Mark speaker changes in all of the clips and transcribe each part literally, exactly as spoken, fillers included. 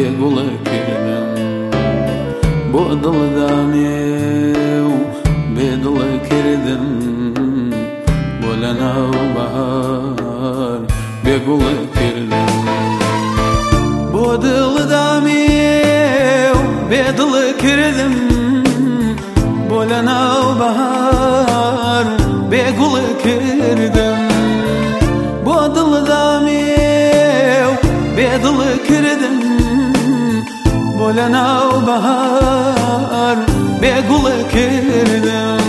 Speaker 1: بێگوڵە کردم بۆ دڵدامێ و بێدڵە کردم بۆ لە ناو بەهار بێگوڵە کردم بۆ دڵدامێ و بێدڵە کردم بۆ لە ناو بەهار بێگوڵە کردم بۆ دڵدامێ و بێدڵە کردم بۆ لە ناو بەهار بێگوڵە کردم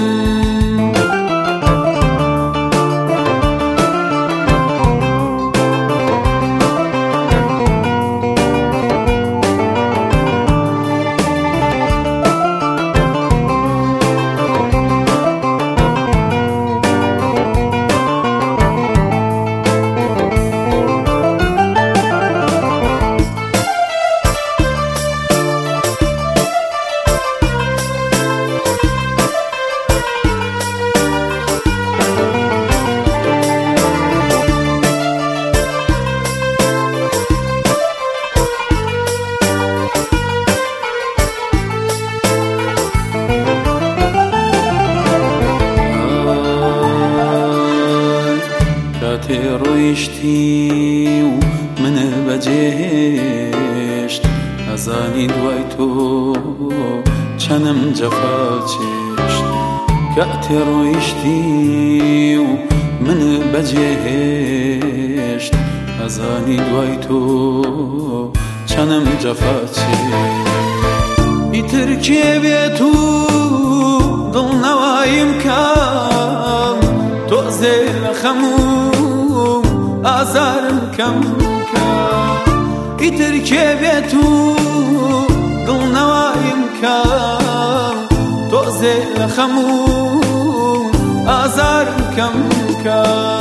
Speaker 1: کاتێ ڕۆیشتی و منە بەجێهێشت ئەزانی دوای تۆ چەنم جەفا چێشت کاتێ ڕۆیشتی و منە بەجێهێشت ئەزانی دوای تۆ چەنم جەفا چێشت ئیتر کێ بێت و دڵنەوایم کە تۆزێ لە خەم و ئازارم کەم کە ئیتر کێ بێت و دڵنەوایم کە تۆزێ لە خەم و ئازارم کەم کە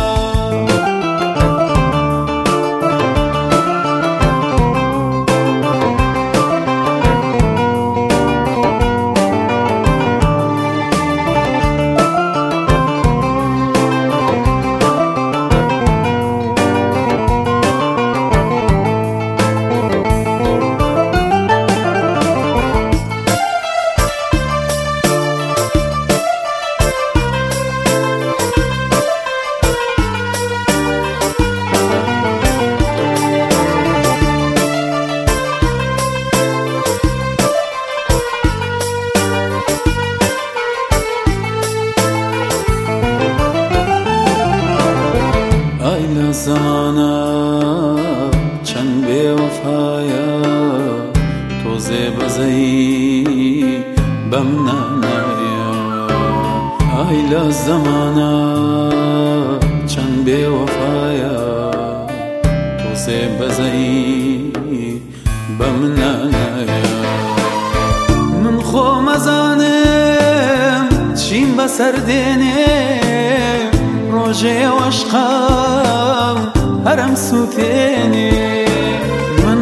Speaker 1: زمانە چەند بێوەفایە تۆزێ بەزەی بەم نانایە ئای لە زەمانە چەند بێوەفایە تۆزێ بەزەی بەم نانایە من خۆمەزانم چیم بەسەر دێنێ ڕۆژێ وەشقام هەرم سووتێنێ من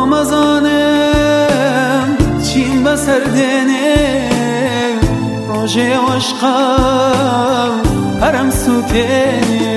Speaker 1: خۆمەزانم چیم بەسەر دێنێ ڕۆژێ وەشقام هەرم سووتێنێ